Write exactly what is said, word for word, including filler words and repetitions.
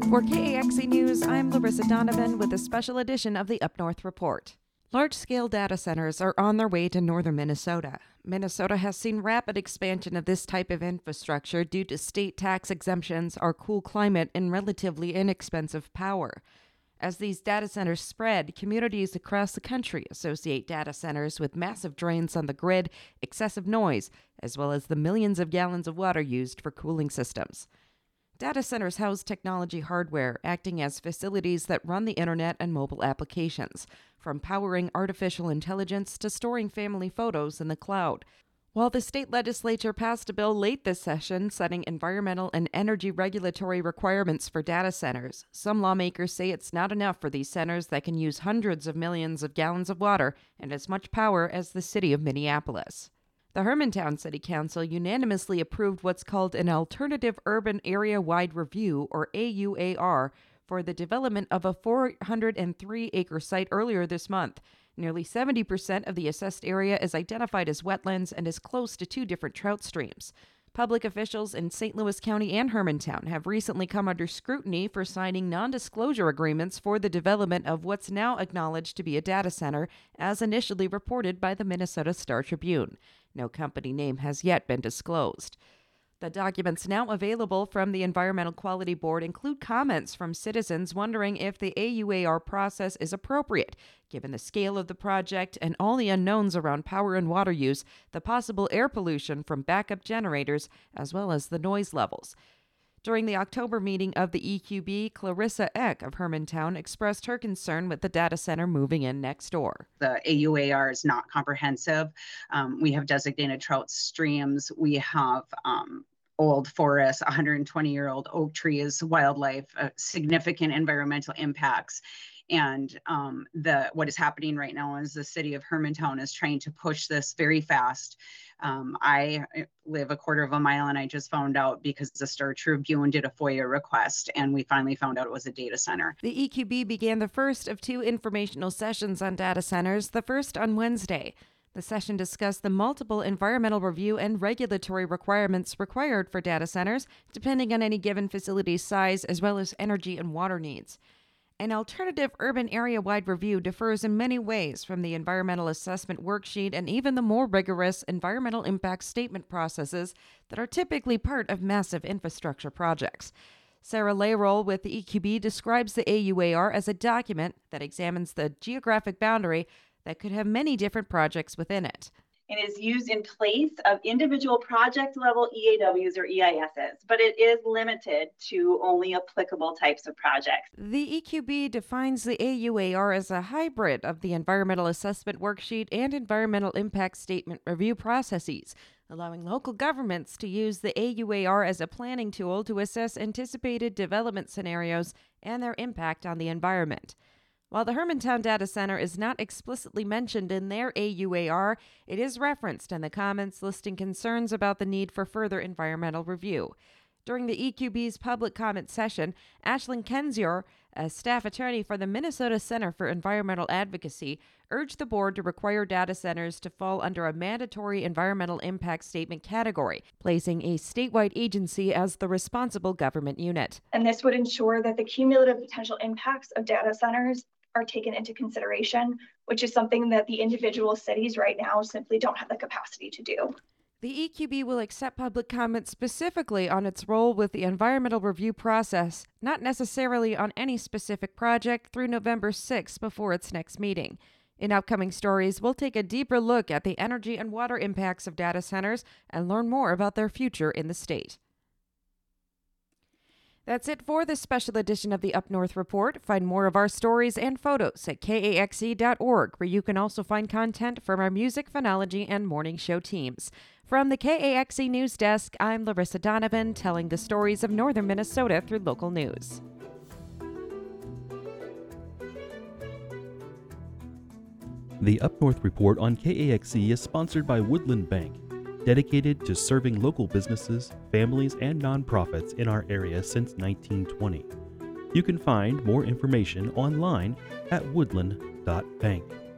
For K A X E News, I'm Larissa Donovan with a special edition of the Up North Report. Large-scale data centers are on their way to northern Minnesota. Minnesota has seen rapid expansion of this type of infrastructure due to state tax exemptions, our cool climate, and relatively inexpensive power. As these data centers spread, communities across the country associate data centers with massive drains on the grid, excessive noise, as well as the millions of gallons of water used for cooling systems. Data centers house technology hardware, acting as facilities that run the internet and mobile applications, from powering artificial intelligence to storing family photos in the cloud. While the state legislature passed a bill late this session setting environmental and energy regulatory requirements for data centers, some lawmakers say it's not enough for these centers that can use hundreds of millions of gallons of water and as much power as the city of Minneapolis. The Hermantown City Council unanimously approved what's called an Alternative Urban Area-Wide Review, or A U A R, for the development of a four hundred three acre site earlier this month. Nearly seventy percent of the assessed area is identified as wetlands and is close to two different trout streams. Public officials in Saint Louis County and Hermantown have recently come under scrutiny for signing non-disclosure agreements for the development of what's now acknowledged to be a data center, as initially reported by the Minnesota Star Tribune. No company name has yet been disclosed. The documents now available from the Environmental Quality Board include comments from citizens wondering if the A U A R process is appropriate, given the scale of the project and all the unknowns around power and water use, the possible air pollution from backup generators, as well as the noise levels. During the October meeting of the E Q B, Clarissa Eck of Hermantown expressed her concern with the data center moving in next door. The A U A R is not comprehensive. Um, we have designated trout streams. We have um, old forests, one hundred twenty year old oak trees, wildlife, uh, significant environmental impacts. And um, the what is happening right now is the city of Hermantown is trying to push this very fast. Um, I live a quarter of a mile, and I just found out because the Star Tribune did a FOIA request, and we finally found out it was a data center. The E Q B began the first of two informational sessions on data centers, the first on Wednesday. The session discussed the multiple environmental review and regulatory requirements required for data centers, depending on any given facility's size, as well as energy and water needs. An alternative urban area-wide review differs in many ways from the environmental assessment worksheet and even the more rigorous environmental impact statement processes that are typically part of massive infrastructure projects. Sarah Layroll with the E Q B describes the A U A R as a document that examines the geographic boundary that could have many different projects within it. It is used in place of individual project level E A Ws or E I Ss, but it is limited to only applicable types of projects. The E Q B defines the A U A R as a hybrid of the Environmental Assessment Worksheet and Environmental Impact Statement review processes, allowing local governments to use the A U A R as a planning tool to assess anticipated development scenarios and their impact on the environment. While the Hermantown Data Center is not explicitly mentioned in their A U A R, it is referenced in the comments listing concerns about the need for further environmental review. During the E Q B's public comment session, Ashlyn Kenzior, a staff attorney for the Minnesota Center for Environmental Advocacy, urged the board to require data centers to fall under a mandatory environmental impact statement category, placing a statewide agency as the responsible government unit. And this would ensure that the cumulative potential impacts of data centers are taken into consideration, which is something that the individual cities right now simply don't have the capacity to do. The E Q B will accept public comment specifically on its role with the environmental review process, not necessarily on any specific project, through November sixth before its next meeting. In upcoming stories, we'll take a deeper look at the energy and water impacts of data centers and learn more about their future in the state. That's it for this special edition of the Up North Report. Find more of our stories and photos at K A X E dot org, where you can also find content from our music, phonology, and morning show teams. From the K A X E News Desk, I'm Larissa Donovan, telling the stories of northern Minnesota through local news. The Up North Report on K A X E is sponsored by Woodland Bank, dedicated to serving local businesses, families, and nonprofits in our area since nineteen twenty. You can find more information online at woodland dot bank.